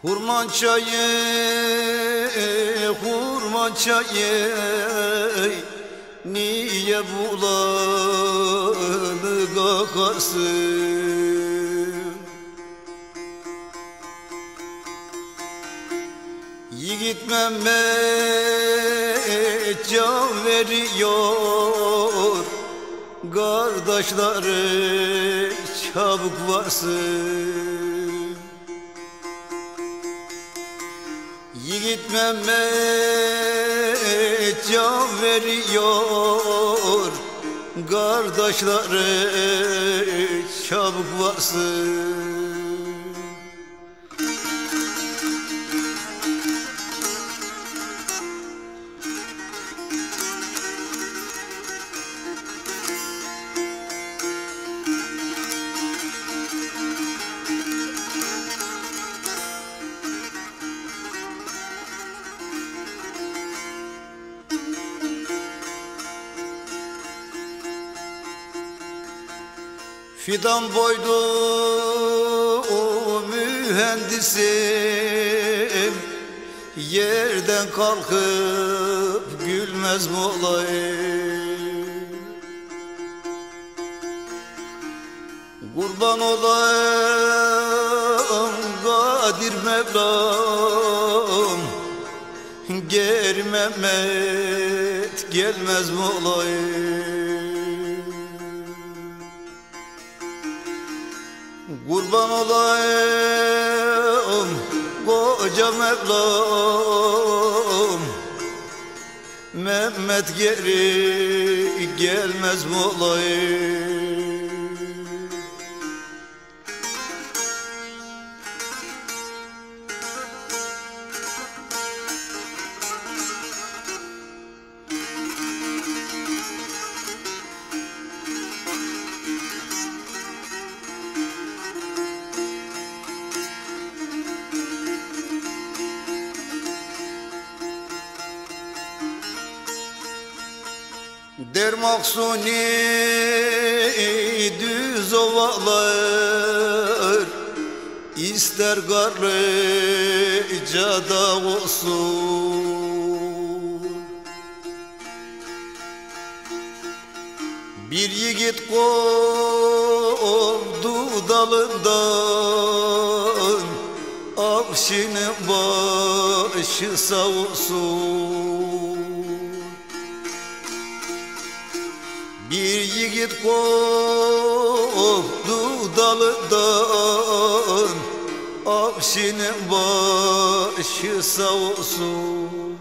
Hurma çayı, hurma çayı, niye bulanık akarsın? Yiğit Mehmet can veriyor, kardeşleri çabuk varsın. Yiğit Mehmet can veriyor, kardeşleri çabuk varsın. Fidan boylu mühendisim, yerden kalkıp gülmez mi olayım? Kurban olayım Kadir Mevlam, geri Mehmet gelmez mi olayım? Kurban olayım koca Mevlam, Mehmet geri gelmez mi olayım? Der Maksuni düz ovalar, ister Garlıca'da olsun. Bir yiğit kovdu dalından, Afşin'in başı sağ olsun. Bir yiğit koptu dalından, Afşin'in başı sağ olsun.